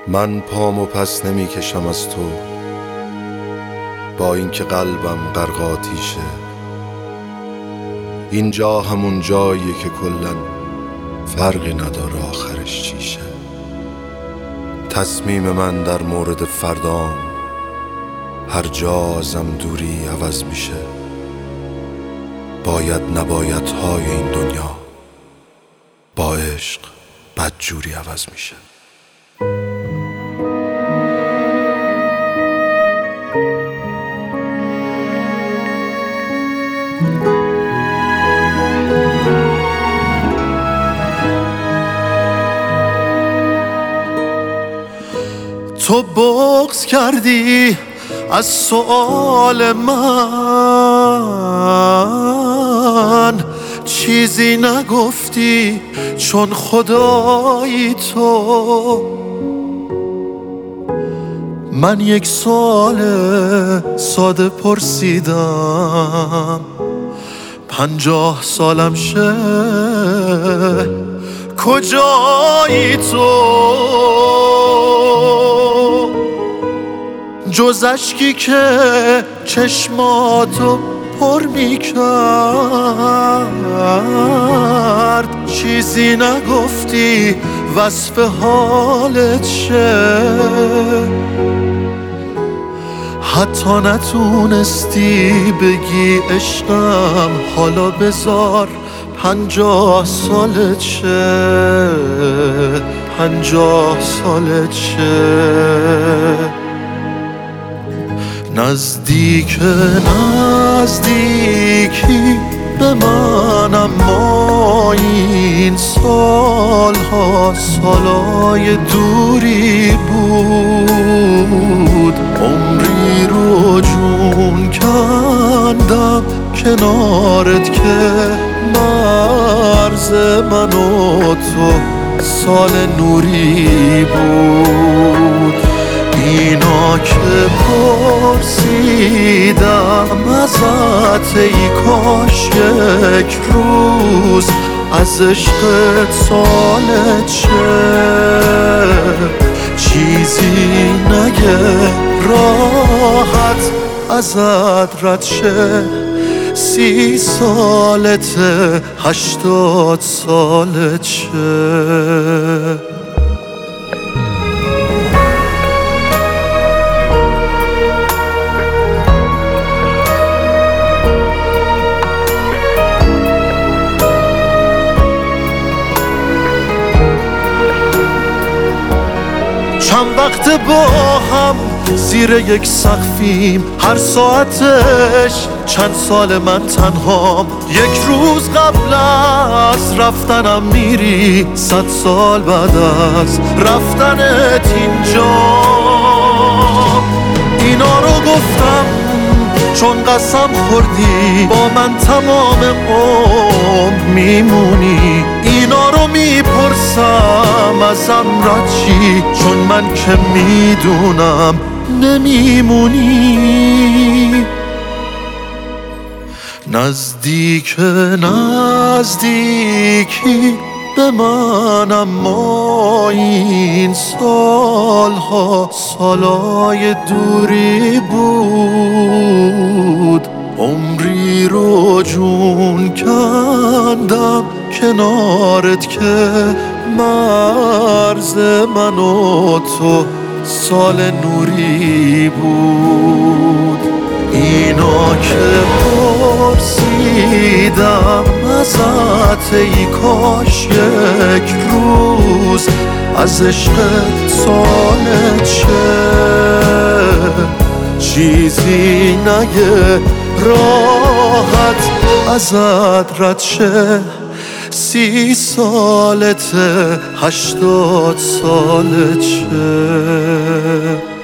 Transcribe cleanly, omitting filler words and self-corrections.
من پامو پس نمی کشم از تو، با اینکه قلبم غرق آتیشه. اینجا همون جاییه که کلن فرقی نداره آخرش چیشه. تصمیم من در مورد فردام هر جا ازم دوری عوض میشه. باید نباید های این دنیا با عشق بدجوری عوض میشه. تو بغض کردی از سؤال من، چیزی نگفتی چون خدایی تو. من یک سوال ساده پرسیدم، 50 سالم شه کجایی تو؟ جز اشکی که چشماتو پر میکرد، چیزی نگفتی وصف حالت شه. حتی نتونستی بگی عشقم، حالا بذار 50 سالت شه، 50 سالت شه. نزدیکی به من، اما این سالها سالای دوری بود. عمری رو جون کندم کنارت که مرز من و تو سال نوری بود. اینا که پرسیدم ازت، ای کاش یک روز از عشقت سالت شه. چیزی نگه راحت ازت رد شه. 30 سالته 80 سالت شه. چند وقت با هم زیر یک سقفیم، هر ساعتش چند سال من تنهام. یک روز قبل از رفتنم میری، 100 سال بعد از رفتنت اینجا. اینا رو گفتم چون قسم خوردی با من تمام عمر میمونی. اینا رو میپرسم ازم رد چی، چون من که میدونم نمیمونی. نزدیکی به من، اما این سالها سالای دوری بود. عمری رو جون کندم کنارت که مرز من و تو سال نوری بود. اینا که پرسیدم ازت، ای کاش یک روز از عشقت سالت شه. چیزی نگه راحت ازت رد شه. 30 سالته 80 سالت شه.